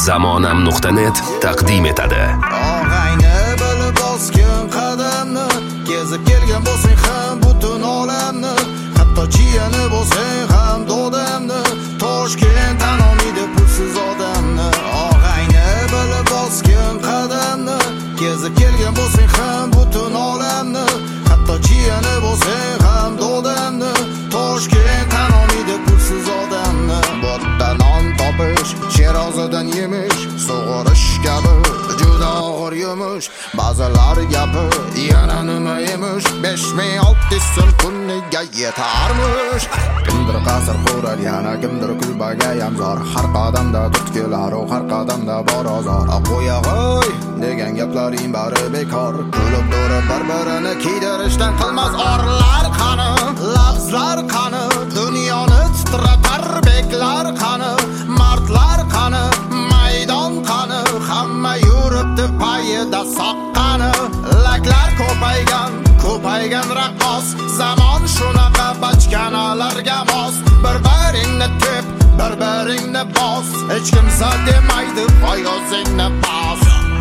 Zamonam.net taqdim etadi. Og'ayni bilib bosgan qadamni, kezib kelgan bo'lsang ham butun olamni, hatto jiyani bo'lsang ham dodamni, Toshkent tan olmaydi pulsiz odamni. Og'ayni bilib bosgan qadamni, kezib kelgan bo'lsang ham butun olamni, hatto jiyani bo'lsang ham dodamni, Toshkent tan olmaydi pulsiz odamni. Botdan non topish, sherozidan yemish, sug'orish kabi juda og'ir yumush. Ba'zilar gapi yana nima emish, 5600 so'm kuniga yetarmish. Kimdir qasr qurar, yana kimdir kulbaga yamzor. Har qadamda turtkilar, har qadamda bor ozor. Qo'yag'oy degan gaplaring bari bekor. Kulib durib bir-birini kiydirishdan qilmas orlar qani, lafzlar qani, dunyoni titratar beklar qani, mardlar qani, maydon qani, hamma yuribdi payida soqqani. Laklar ko'paygan raqqos, zamon shunaqa bachkanalarga mos. Bir-biringni tep, bir-biringni bos, hech kimsa demaydi voy o'zingni bos.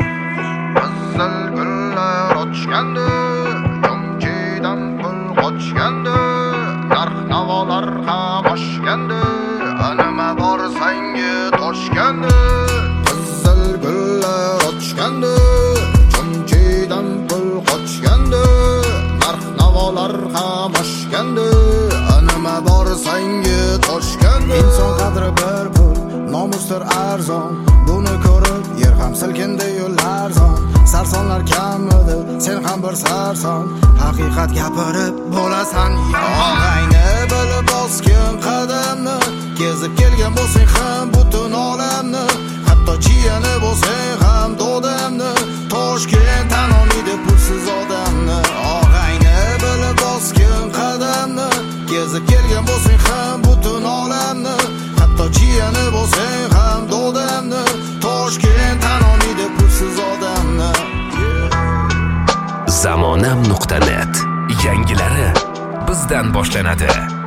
Qizil gullar ochgandi, yomchidan pul qochgandi, narx-navolar ham oshgandi, nima borsang toshgandi. Qizil gullar ochgandi, yomchidan pul qochgandi, narx-navolar ham oshgandi, nima borsang toshgandi. Inson qadri bir pul, nomusdir arzon, buni ko'rib yer ham silkindi yo'llarzon. Sarsonlar kamidi, sen ham bir sarson, haqiqat gapirib bo'lasan og'ayni bilib bosgan qadamni, kezib kelgan bo'lsang ham butun olamni, hatto jiyani bo'lsang ham dodamni, Toshkent tan olmaydi pulsiz odamni. Og'ayni bilib bosgan qadamni, kezib kelgan bo'lsang ham butun olamni, hatto jiyani bo'lsang ham dodamni, Toshkent tan olmaydi pulsiz odamni. Zamonam.net yangilari bizdan boshlanadi.